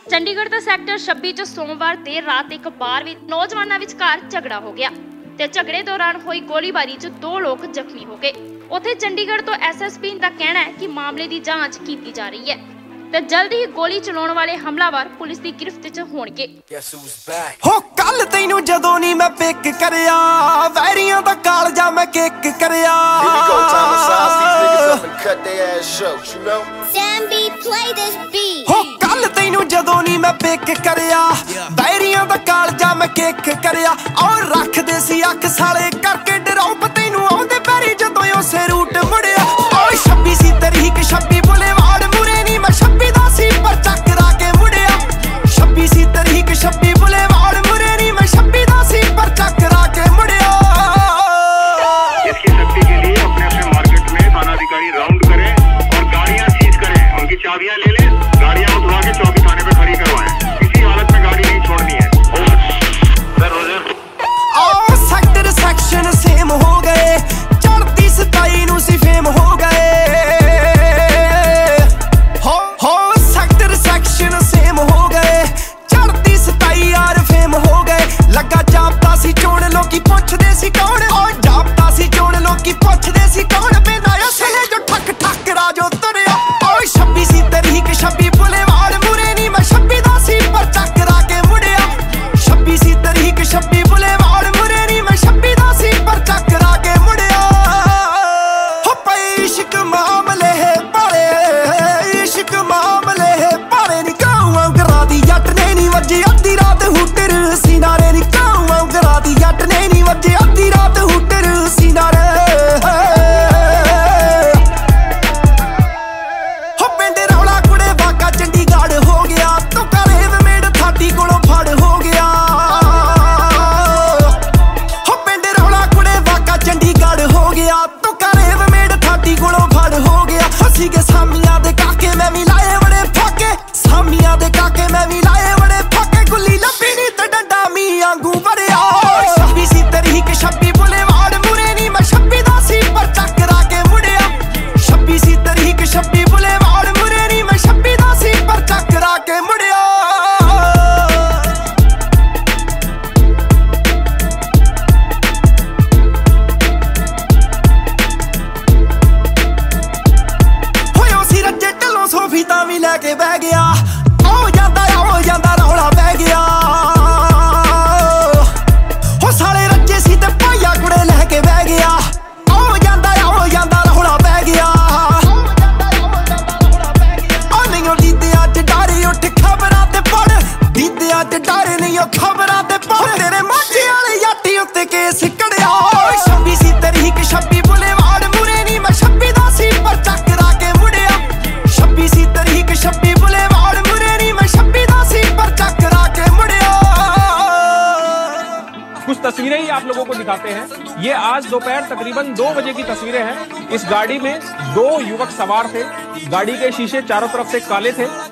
ਚੰਡੀਗੜ੍ਹ ਦਾ sector 26 ਚ ਸੋਮਵਾਰ ਦੇਰ ਰਾਤ ਇੱਕ ਬਾਰ ਵਿੱਚ ਨੌਜਵਾਨਾਂ ਵਿਚਕਾਰ ਝਗੜਾ ਹੋ ਗਿਆ ਤੇ ਝਗੜੇ ਦੌਰਾਨ ਹੋਈ ਗੋਲੀਬਾਰੀ 'ਚ 2 ਲੋਕ ਜ਼ਖਮੀ ਹੋ ਗਏ। ਉੱਥੇ ਚੰਡੀਗੜ੍ਹ ਤੋਂ ਐਸਐਸਪੀ ਦਾ ਕਹਿਣਾ ਹੈ ਕਿ ਮਾਮਲੇ ਦੀ ਜਾਂਚ ਕੀਤੀ ਜਾ ਰਹੀ ਹੈ ਤੇ ਜਲਦੀ ਹੀ ਗੋਲੀ ਚਲਾਉਣ ਵਾਲੇ ਹਮਲਾਵਰ ਪੁਲਿਸ ਦੀ ਗਿਰਫਤ 'ਚ ਹੋਣਗੇ। ਹੋ ਕੱਲ ਤੈਨੂੰ ਜਦੋਂ ਨਹੀਂ ਮੈਂ ਪਿਕ ਕਰਿਆ, ਵੈਰੀਆਂ ਦਾ ਕਾਲਜਾ ਮੈਂ ਕਿੱਕ ਕਰਿਆ। ਹੋ ਕੱਲ ਤੈਨੂੰ ਜਦੋਂ ਨਹੀਂ ਮੈਂ ਪਿਕ ਕਰਿਆ, ਵੈਰੀਆਂ ਦਾ ਕਾਲਜਾ ਮੈਂ ਕਿੱਕ ਕਰਿਆ। ਔਰ ਰੱਖਦੇ ਸੀ ਅੱਖ ਸਾਲੇ ਕਰਕੇ ਡਰਾਉ ਤੈਨੂੰ ਆਉਂਦੇ ਪੈਰੀ ਜਦੋਂ ਉਸੇ ਰੂਟ ਮੁੜਿਆ। ਓਏ 26 ਸੀ ਤਰੀਕ 26 ਬੁਲੇਵਾਰਡ ਮੁਰੇ ਨਹੀਂ ਮੈਂ 26 ਦਾ ਸੀ ਪਰ ਚੱਕਰਾ ਕੇ ਮੁੜਿਆ। 26 ਸੀ ਤਰੀਕ 26 ਬੁਲੇਵਾਰਡ ਮੁਰੇ नहीं मैं 26 ਦਾ ਸੀ पर चकरा के मुड़िया। इसकी शक्ति के लिए अपने अपने मार्केट में थाना अधिकारी राउंड करें और गाड़ियां सीज करें, उनकी चाबियां ले लें, गाड़ियां उठवा के चौकी थाने पे खड़ी करवाएं। किसी हालत में गाड़ी नहीं छोड़नी है। सेक्टर सेक्शन सेम हो गए, चढ़ती 27 नूं सी फेम हो गए। हो सेक्टर सेक्शन सेम हो गए, चढ़ती 27 यार फेम हो गए। लगा जापता सी चोण लोकी पुछदे सी कौन, और जापता सी चोण लोकी पुछदे सी कौन। बिना असले जो ठक ठक राजो तुरिया। ओए 26 सी तरीक 26 बुलेवार्ड मुरे नहीं मैं 26 दा सी पर चकरा के मुड़िया। 26 सी तरीक 26 बुलेवार्ड मुरे नहीं मैं 26 दा सी पर चकरा के मुड़िया। हो पई इश्क मामले पाले, इश्क मामले पाले नी काऊं गरा दी जट ने नी वजी अद्धी रात हुटर सीनारे नी काऊं गरा दी जट ने नी वजी अद्धी रात हुटर सीनारे। हो पिंड रौला कुड़े वाका चंडीगढ़ हो गया, तो करेव मेड़ थाटी कोलों फड़ हो गया। हो पिंड रौला कुड़े वाका चंडीगढ़ हो गया, तो करेव मेड़ थाटी कोलों फड़ हो गया। हसी के सामियां दे काके मैं भी लाए बड़े फाके, सामियां दे काके मैं भी लाए बड़े फाके। गुल्ली लब्बी नी ते डंडा मी आंगू भरिया। 26 सी तरीक 26 बुलेवार्ड मुरे नी मैं 26 दा सी पर चकरा के मुड़िया। 26 सी तरीक 26 बुलेवार्ड मुरे नी मैं 26 दा सी पर चकरा के मुड़िया। होयो सी रज्जे ढलों सोफी तां भी लैके बह गया। ओ जांदा रौला पै गया। हो साले रज्जे सी ते भाइया कुड़े लैके बह गया। ओ जांदा रौला पै गया। ओ नहीं दीदियां च डर उठ खबरां ते पढ़, दीदियां च डर नहीं ओ खबरां ते पढ़। तेरे माਝੇ वाले याटी उत्ते केस कड़िया। 26 सी तरीक 26 बुलेवार्ड मुरे नहीं मैं 26 दा सी पर चकरा के मुड़िया। 26 सी तरीक 26 बुलेवार्ड मुरे नहीं मैं 26 दा सी पर चकरा के मुड़िया। कुछ तस्वीरें ही आप लोगों को दिखाते हैं। ये आज दोपहर तकरीबन 2 बजे की तस्वीरें हैं। इस गाड़ी में 2 युवक सवार थे। गाड़ी के शीशे चारों तरफ से काले थे।